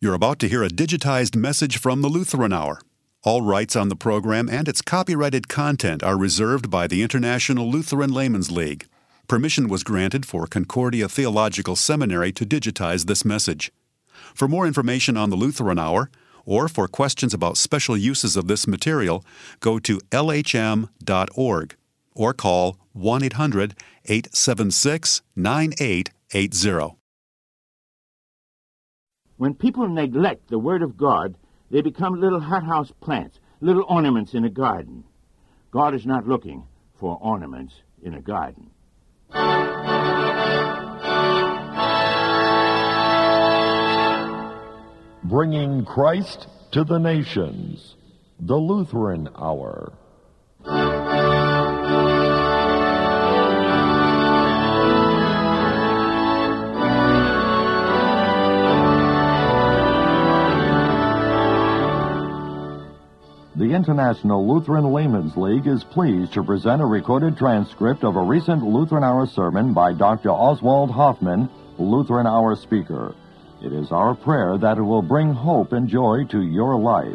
You're about to hear a digitized message from the Lutheran Hour. All rights on the program and its copyrighted content are reserved by the International Lutheran Laymen's League. Permission was granted for Concordia Theological Seminary to digitize this message. For more information on the Lutheran Hour, or for questions about special uses of this material, go to lhm.org or call 1-800-876-9880. When people neglect the Word of God, they become little hothouse plants, little ornaments in a garden. God is not looking for ornaments in a garden. Bringing Christ to the nations, the Lutheran Hour. The International Lutheran Laymen's League is pleased to present a recorded transcript of a recent Lutheran Hour sermon by Dr. Oswald Hoffman, Lutheran Hour speaker. It is our prayer that it will bring hope and joy to your life.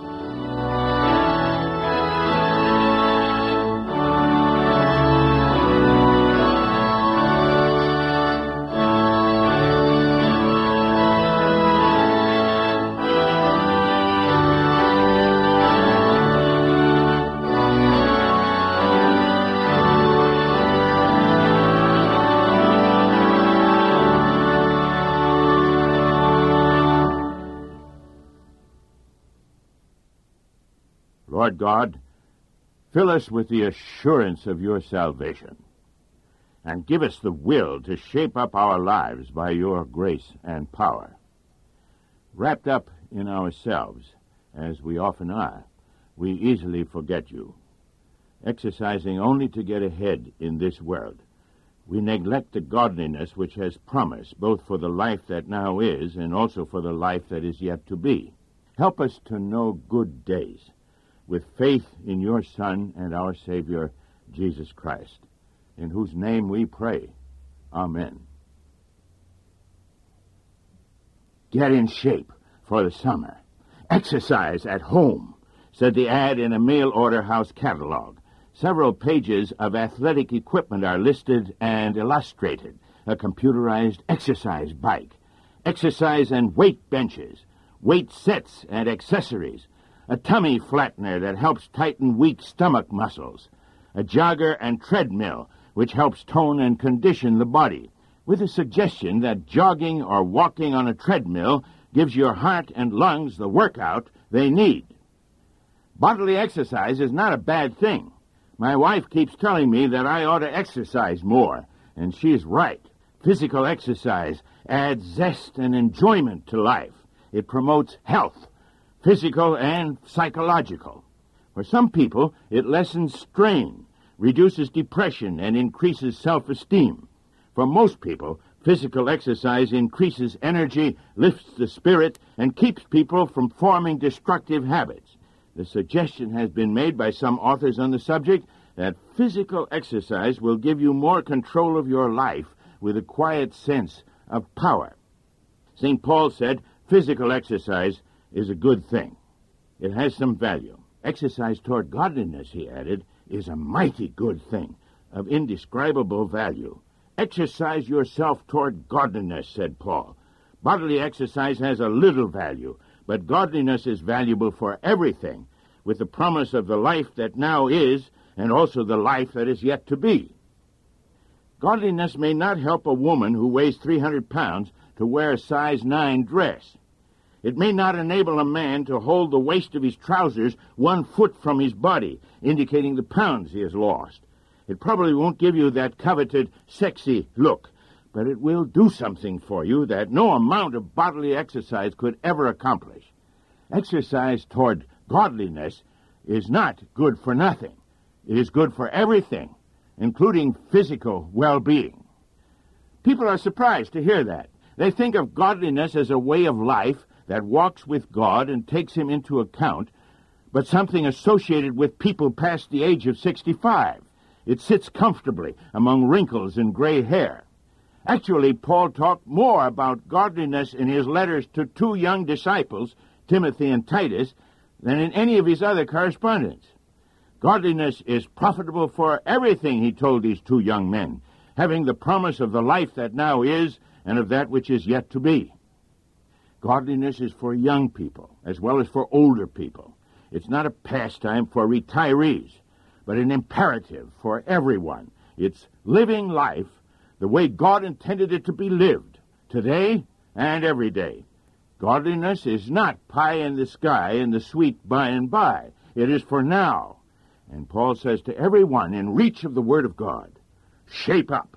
Lord God, fill us with the assurance of your salvation, and give us the will to shape up our lives by your grace and power. Wrapped up in ourselves, as we often are, we easily forget you. Exercising only to get ahead in this world, we neglect the godliness which has promise, both for the life that now is and also for the life that is yet to be. Help us to know good days, with faith in your Son and our Savior, Jesus Christ, in whose name we pray. Amen. Get in shape for the summer. Exercise at home, said the ad in a mail-order house catalog. Several pages of athletic equipment are listed and illustrated. A computerized exercise bike, exercise and weight benches, weight sets and accessories, a tummy flattener that helps tighten weak stomach muscles, a jogger and treadmill which helps tone and condition the body, with a suggestion that jogging or walking on a treadmill gives your heart and lungs the workout they need. Bodily exercise is not a bad thing. My wife keeps telling me that I ought to exercise more, and she's right. Physical exercise adds zest and enjoyment to life. It promotes health, physical and psychological. For some people, it lessens strain, reduces depression, and increases self-esteem. For most people, physical exercise increases energy, lifts the spirit, and keeps people from forming destructive habits. The suggestion has been made by some authors on the subject that physical exercise will give you more control of your life with a quiet sense of power. St. Paul said physical exercise is a good thing. It has some value. Exercise toward godliness, he added, is a mighty good thing, of indescribable value. Exercise yourself toward godliness, said Paul. Bodily exercise has a little value, but godliness is valuable for everything, with the promise of the life that now is, and also the life that is yet to be. Godliness may not help a woman who weighs 300 pounds to wear a size 9 dress. It may not enable a man to hold the waist of his trousers 1 foot from his body, indicating the pounds he has lost. It probably won't give you that coveted, sexy look, but it will do something for you that no amount of bodily exercise could ever accomplish. Exercise toward godliness is not good for nothing. It is good for everything, including physical well-being. People are surprised to hear that. They think of godliness as a way of life that walks with God and takes him into account, but something associated with people past the age of 65. It sits comfortably among wrinkles and gray hair. Actually, Paul talked more about godliness in his letters to two young disciples, Timothy and Titus, than in any of his other correspondence. Godliness is profitable for everything, he told these two young men, having the promise of the life that now is and of that which is yet to be. Godliness is for young people as well as for older people. It's not a pastime for retirees, but an imperative for everyone. It's living life the way God intended it to be lived, today and every day. Godliness is not pie in the sky and the sweet by and by. It is for now. And Paul says to everyone in reach of the Word of God, shape up.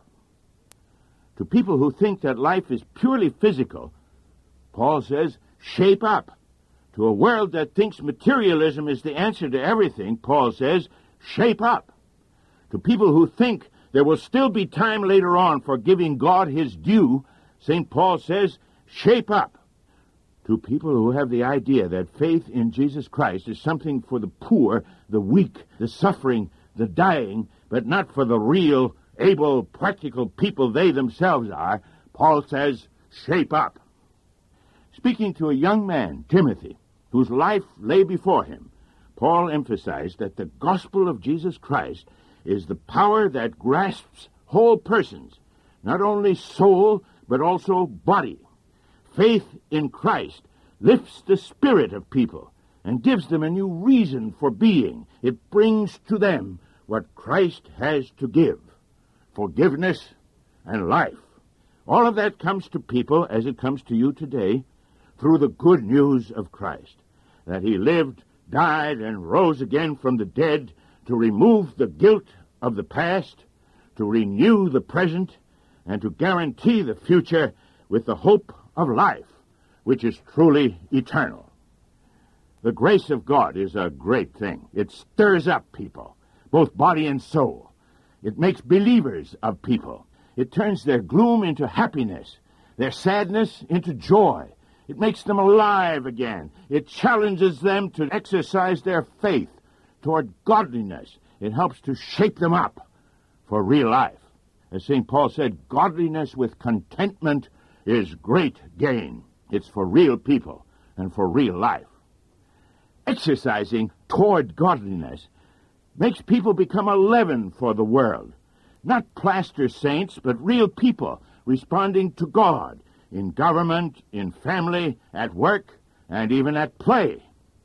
To people who think that life is purely physical, Paul says, shape up. To a world that thinks materialism is the answer to everything, Paul says, shape up. To people who think there will still be time later on for giving God his due, St. Paul says, shape up. To people who have the idea that faith in Jesus Christ is something for the poor, the weak, the suffering, the dying, but not for the real, able, practical people they themselves are, Paul says, shape up. Speaking to a young man, Timothy, whose life lay before him, Paul emphasized that the gospel of Jesus Christ is the power that grasps whole persons, not only soul, but also body. Faith in Christ lifts the spirit of people and gives them a new reason for being. It brings to them what Christ has to give, forgiveness and life. All of that comes to people, as it comes to you today, through the good news of Christ, that he lived, died, and rose again from the dead to remove the guilt of the past, to renew the present, and to guarantee the future with the hope of life, which is truly eternal. The grace of God is a great thing. It stirs up people, both body and soul. It makes believers of people. It turns their gloom into happiness, their sadness into joy. It makes them alive again. It challenges them to exercise their faith toward godliness. It helps to shape them up for real life. As St. Paul said, godliness with contentment is great gain. It's for real people and for real life. Exercising toward godliness makes people become a leaven for the world. Not plaster saints, but real people responding to God in government, in family, at work, and even at play.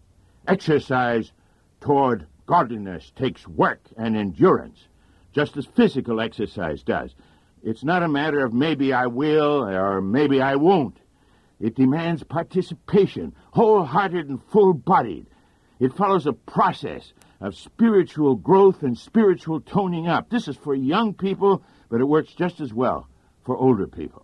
Exercise toward godliness takes work and endurance, just as physical exercise does. It's not a matter of maybe I will or maybe I won't. It demands participation, wholehearted and full-bodied. It follows a process of spiritual growth and spiritual toning up. This is for young people, but it works just as well for older people.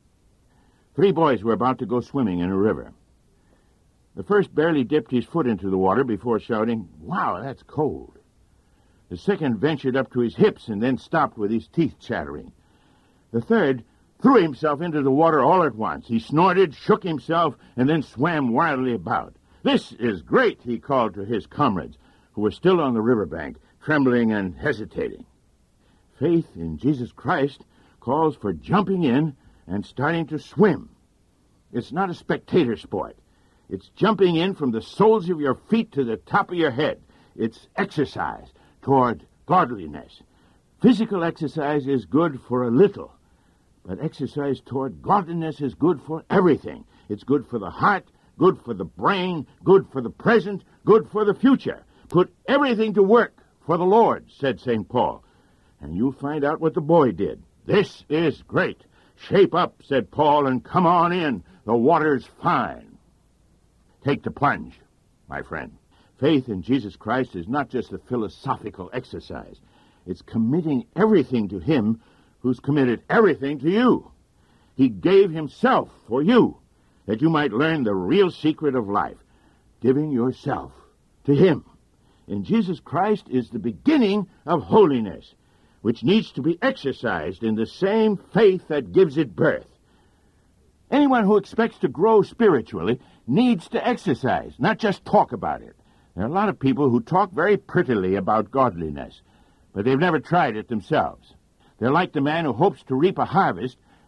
3 boys were about to go swimming in a river. The first barely dipped his foot into the water before shouting, "Wow, that's cold." The second ventured up to his hips and then stopped with his teeth chattering. The third threw himself into the water all at once. He snorted, shook himself, and then swam wildly about. "This is great," he called to his comrades, who were still on the riverbank, trembling and hesitating. Faith in Jesus Christ calls for jumping in and starting to swim. It's not a spectator sport. It's jumping in from the soles of your feet to the top of your head. It's exercise toward godliness. Physical exercise is good for a little, but exercise toward godliness is good for everything. It's good for the heart, good for the brain, good for the present, good for the future. Put everything to work for the Lord, said St. Paul, and you'll find out what the boy did. This is great. Shape up, said Paul, and come on in. The water's fine. Take the plunge, my friend. Faith in Jesus Christ is not just a philosophical exercise. It's committing everything to him who's committed everything to you. He gave himself for you, that you might learn the real secret of life, giving yourself to him. In Jesus Christ is the beginning of holiness, which needs to be exercised in the same faith that gives it birth. Anyone who expects to grow spiritually needs to exercise, not just talk about it. There are a lot of people who talk very prettily about godliness, but they've never tried it themselves. They're like the man who hopes to reap a harvest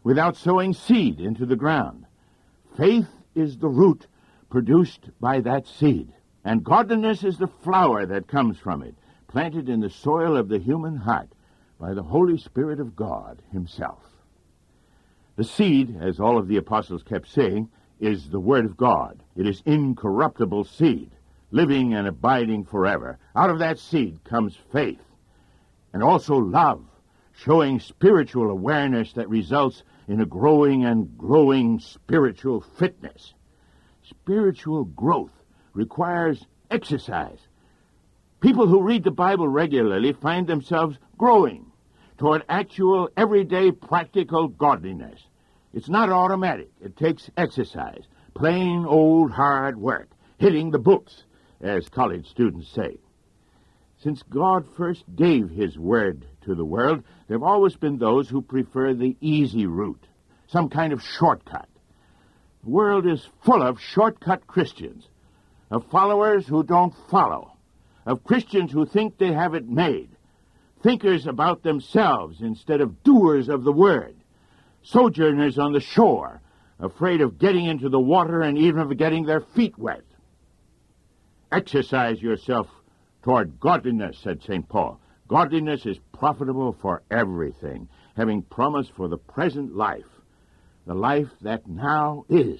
without sowing seed into the ground. Faith is the root produced by that seed, and godliness is the flower that comes from it, planted in the soil of the human heart by the Holy Spirit of God himself. The seed, as all of the apostles kept saying, is the Word of God. It is incorruptible seed, living and abiding forever. Out of that seed comes faith, and also love, showing spiritual awareness that results in a growing and glowing spiritual fitness. Spiritual growth requires exercise. People who read the Bible regularly find themselves growing toward actual, everyday, practical godliness. It's not automatic. It takes exercise, plain old hard work, hitting the books, as college students say. Since God first gave his word to the world, there have always been those who prefer the easy route, some kind of shortcut. The world is full of shortcut Christians, of followers who don't follow, of Christians who think they have it made, thinkers about themselves instead of doers of the word, sojourners on the shore, afraid of getting into the water and even of getting their feet wet. Exercise yourself toward godliness, said St. Paul. Godliness is profitable for everything, having promise for the present life, the life that now is.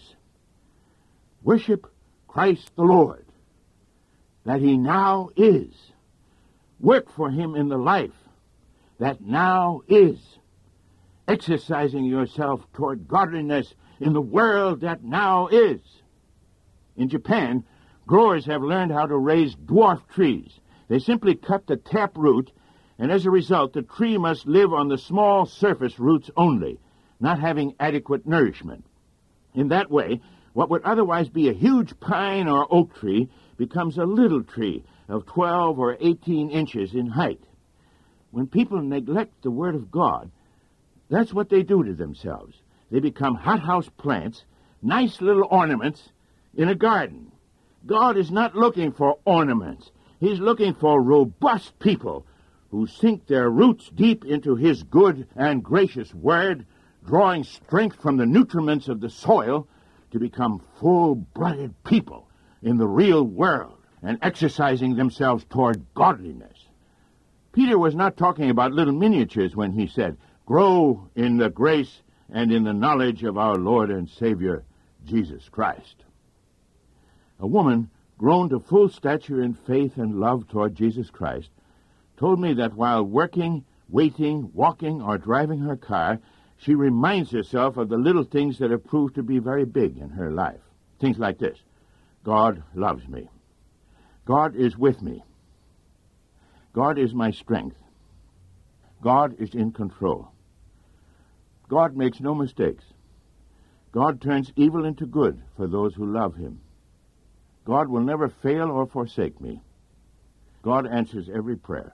Worship Christ the Lord, that he now is. Work for him in the life that now is. Exercising yourself toward godliness in the world that now is. In Japan, growers have learned how to raise dwarf trees. They simply cut the tap root, and as a result, the tree must live on the small surface roots only, not having adequate nourishment. In that way, what would otherwise be a huge pine or oak tree becomes a little tree of 12 or 18 inches in height. When people neglect the Word of God, that's what they do to themselves. They become hothouse plants, nice little ornaments in a garden. God is not looking for ornaments. He's looking for robust people who sink their roots deep into his good and gracious word, drawing strength from the nutriments of the soil to become full-blooded people in the real world and exercising themselves toward godliness. Peter was not talking about little miniatures when he said, "Grow in the grace and in the knowledge of our Lord and Savior, Jesus Christ." A woman, grown to full stature in faith and love toward Jesus Christ, told me that while working, waiting, walking, or driving her car, she reminds herself of the little things that have proved to be very big in her life. Things like this: God loves me. God is with me. God is my strength. God is in control. God makes no mistakes. God turns evil into good for those who love him. God will never fail or forsake me. God answers every prayer.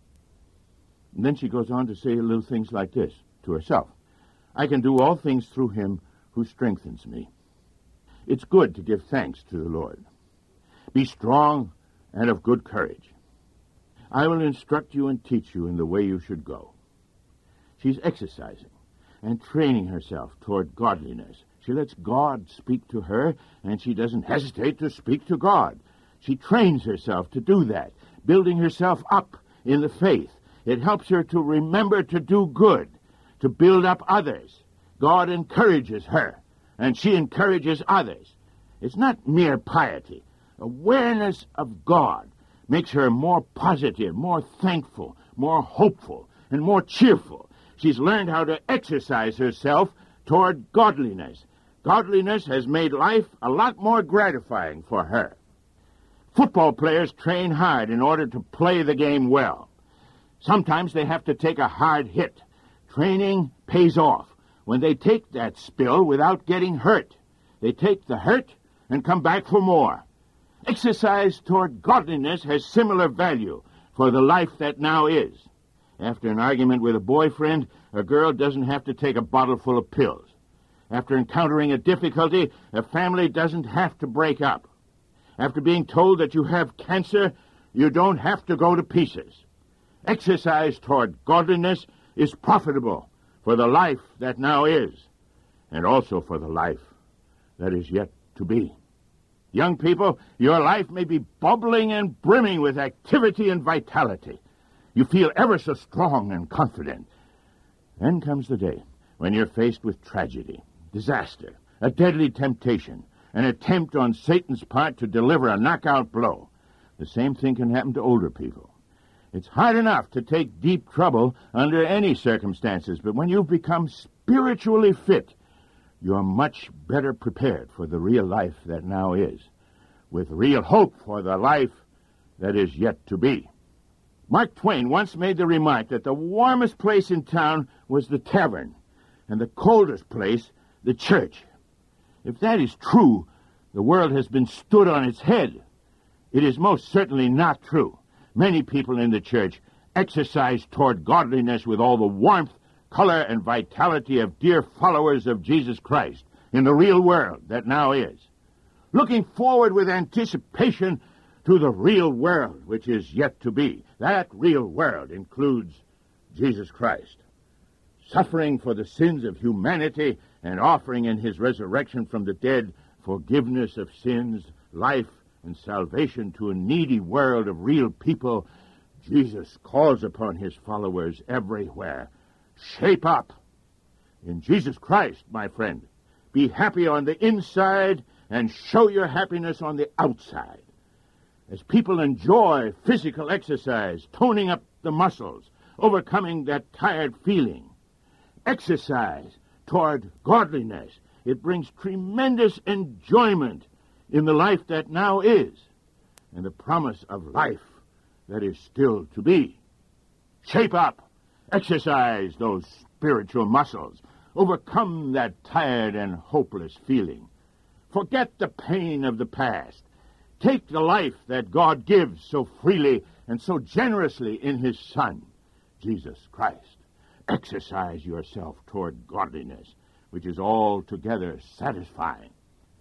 And then she goes on to say little things like this to herself: I can do all things through him who strengthens me. It's good to give thanks to the Lord. Be strong and of good courage. I will instruct you and teach you in the way you should go. She's exercising and training herself toward godliness. She lets God speak to her, and she doesn't hesitate to speak to God. She trains herself to do that, building herself up in the faith. It helps her to remember to do good, to build up others. God encourages her, and she encourages others. It's not mere piety. Awareness of God makes her more positive, more thankful, more hopeful, and more cheerful. She's learned how to exercise herself toward godliness. Godliness has made life a lot more gratifying for her. Football players train hard in order to play the game well. Sometimes they have to take a hard hit. Training pays off when they take that spill without getting hurt. They take the hurt and come back for more. Exercise toward godliness has similar value for the life that now is. After an argument with a boyfriend, a girl doesn't have to take a bottle full of pills. After encountering a difficulty, a family doesn't have to break up. After being told that you have cancer, you don't have to go to pieces. Exercise toward godliness is profitable for the life that now is, and also for the life that is yet to be. Young people, your life may be bubbling and brimming with activity and vitality. You feel ever so strong and confident. Then comes the day when you're faced with tragedy, disaster, a deadly temptation, an attempt on Satan's part to deliver a knockout blow. The same thing can happen to older people. It's hard enough to take deep trouble under any circumstances, but when you've become spiritually fit, you're much better prepared for the real life that now is, with real hope for the life that is yet to be. Mark Twain once made the remark that the warmest place in town was the tavern, and the coldest place, the church. If that is true, the world has been stood on its head. It is most certainly not true. Many people in the church exercise toward godliness with all the warmth, color, and vitality of dear followers of Jesus Christ in the real world that now is, looking forward with anticipation to the real world which is yet to be. That real world includes Jesus Christ, suffering for the sins of humanity and offering in his resurrection from the dead forgiveness of sins, life, and salvation to a needy world of real people. Jesus calls upon his followers everywhere. Shape up in Jesus Christ, my friend. Be happy on the inside and show your happiness on the outside. As people enjoy physical exercise, toning up the muscles, overcoming that tired feeling, exercise toward godliness, it brings tremendous enjoyment in the life that now is, and the promise of life that is still to be. Shape up. Exercise those spiritual muscles. Overcome that tired and hopeless feeling. Forget the pain of the past. Take the life that God gives so freely and so generously in his Son, Jesus Christ. Exercise yourself toward godliness, which is altogether satisfying.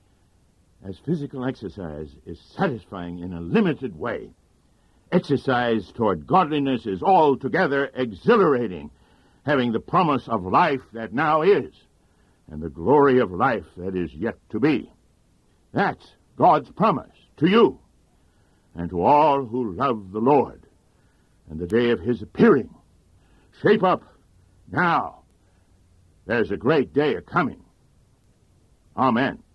As physical exercise is satisfying in a limited way, exercise toward godliness is altogether exhilarating, having the promise of life that now is, and the glory of life that is yet to be. That's God's promise to you and to all who love the Lord and the day of his appearing. Shape up now. There's a great day a-coming. Amen.